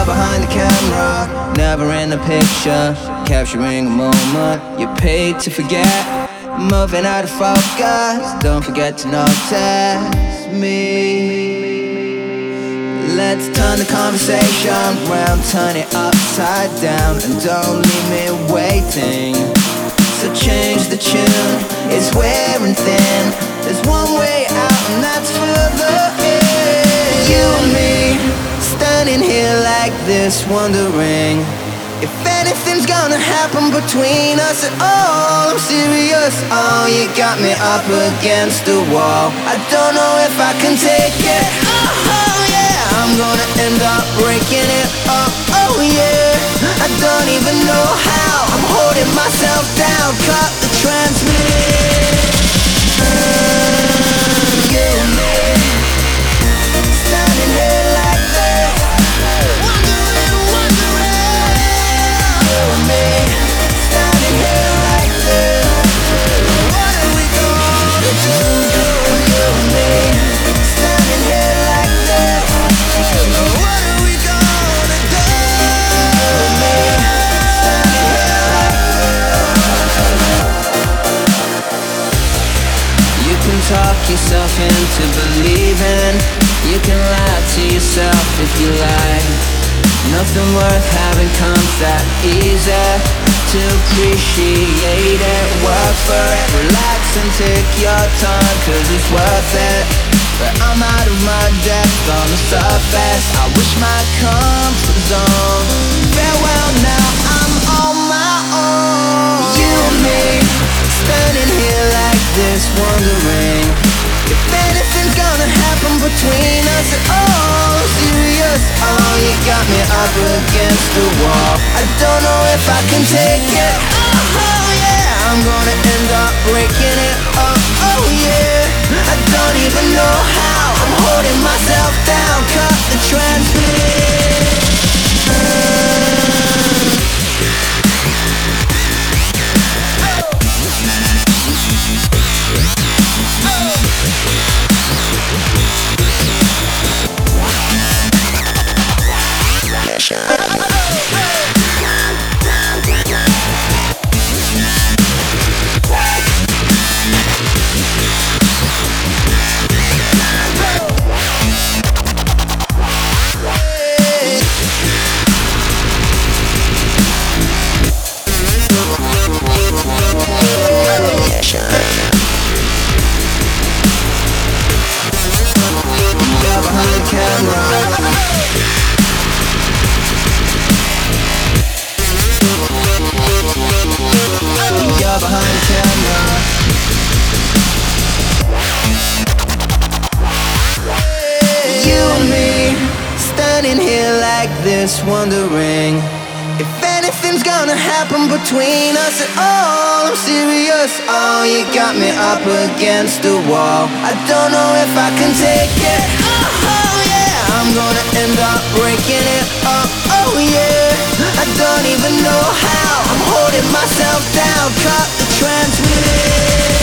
You're behind the camera, never in the picture, capturing a moment you paid to forget. Moving out of focus, don't forget to notice me. Let's turn the conversation round, turn it upside down, and don't leave me waiting. So change the tune, it's wearing thin. There's one way out and that's further in. You and me, standing here like this, wondering if anything's gonna happen between us at all. I'm serious, oh, you got me up against the wall. I don't know if I can take it, oh yeah. I'm gonna end up breaking it up, oh yeah. I don't even know how, I'm holding myself down. Cut the transmission. You and me, standing here like this, wondering. You and me, standing here like this. What are we gonna do? You and me, standing here like this. What are we gonna do? You and me, standing here like this. You can talk yourself into believing, you can lie to yourself if you like. Nothing worth having comes that easy. To appreciate it, work for it, relax and take your time, cause it's worth it. But I'm out of my depth on the surface, I wish my comfort zone. Farewell now, I'm on my own. You and me, standing here like this, wondering if anything's gonna happen between us at all. I'm serious, oh, you got me up against the wall. I don't know if I can take it, oh yeah. I'm gonna end up breaking it up, oh yeah. I don't even know how, I'm holding myself down. Cut the transmission. You're behind the camera, you're behind the camera. You and me, standing here like this, wondering if anything's gonna happen between us at all. I'm serious, oh, you got me up against the wall. I don't know if I can take it, oh yeah. I'm gonna end up breaking it up, oh yeah. I don't even know how, I'm holding myself down. Cut the transmission.